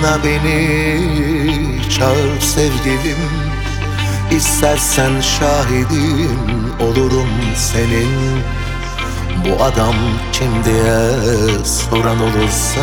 Yanına beni çağır sevgilim, İstersen şahidin olurum senin. Bu adam kim diye soran olursa,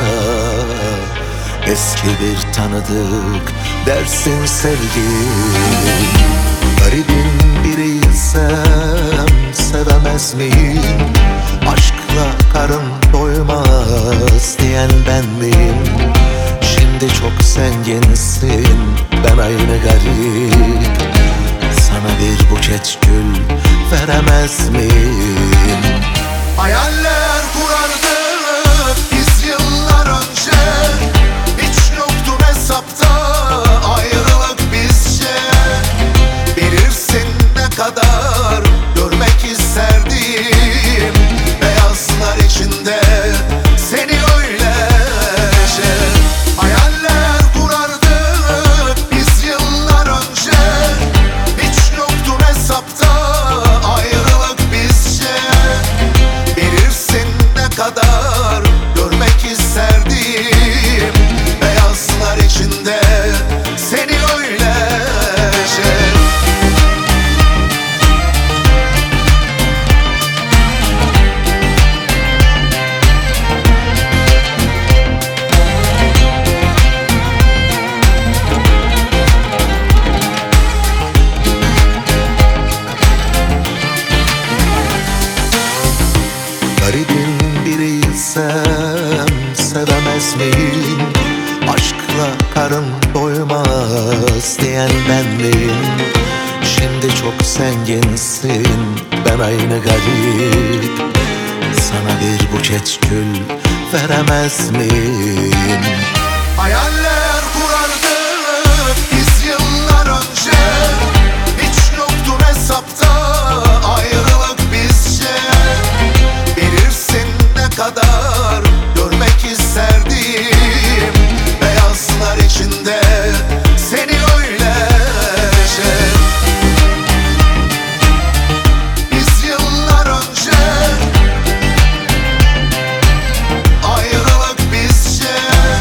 eski bir tanıdık dersin sevgilim. Garibin biriysem sevemez miyim? Aşkla karın doymaz diyen ben miyim? Şimdi çok zenginsin, ben aynı garip. Sana bir buket gül veremez miyim? Hayaller kurardık biz yıllar önce, hiç yoktu hesapta ayrılık bizce. Bilirsin ne kadar görmek isterdim beyazlar içinde seni öylece. Hayaller kurardık biz yıllar önce, hiç yoktu hesapta ayrılık bizce. Bilirsin ne kadar görmek isterdim beyazlar içinde seni öylece. Garibin biriysem sevemez miyim? Aşkla karın doymaz diyen ben miyim? Şimdi çok zenginsin, ben aynı garip. Sana bir buket gül veremez miyim? Hayaller kurardık biz yıllar önce, hiç yoktu hesapta ayrılık bizce. Bilirsin ne kadar görmek isterdim beyazlar içinde seni öylece. Biz yıllar önce ayrılık bizce.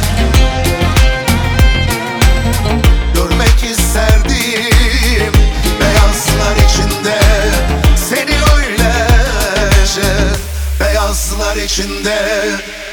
Görmek isterdim beyazlar içinde seni öylece. Beyazlar içinde